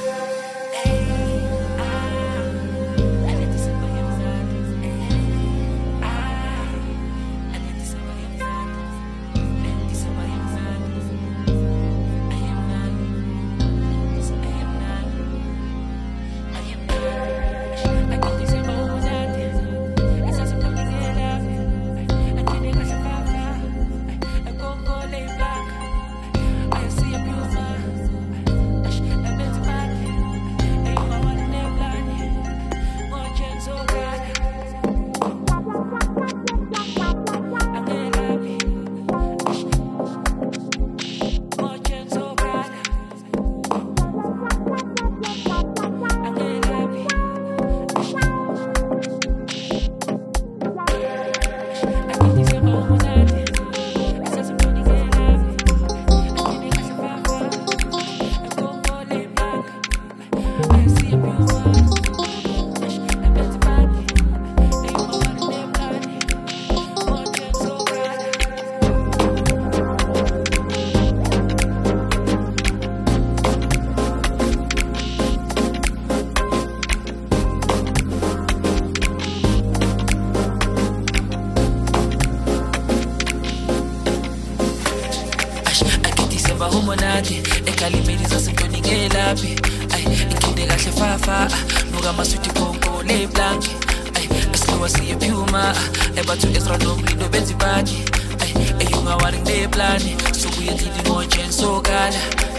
Humonati ekalimeni zasentoni ngelapi ay ikinde kahle fafa nuka masuti konko le blank ay esiwa siye phuma ebathu Ezra nomlindo benzi party ay eyunga waring le plan subuye dili mochen sokala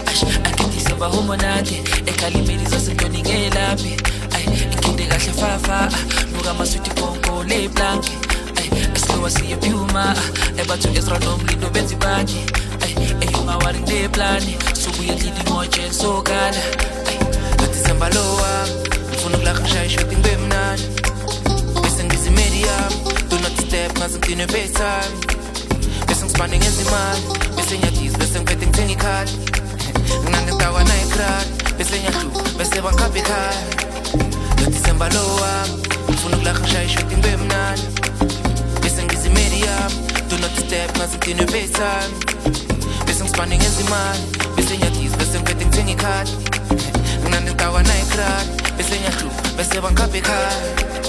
akindi humonati ekalimeni zasentoni ngelapi ay ikinde kahle fafa nuka masuti konko le blank ay esiwa siye phuma ebathu Ezra nomlindo benzi party eyunga waring le plan subuye dili mochen sokala December lowa ngifuna ukulakha shooting bemnani bese ngizi medium do not step ngaze ngine bedtime bese ngisipande ngezimali bese nyathisa bese ngiphethe ngithenga ikhadi nginande ngitawa na ikrad bese nyahluka bese bangikhapha ekhaya December lowa ngifuna ukulakha shooting bemnani bese ngizi medium do not step ngaze ngine bedtime bese ngisipande ngezimali bese nyathisa bese ngiphethe ngithenga ikhadi nginande ngitawa na ikrad bese nyahluka bese bangikhapha ekhaya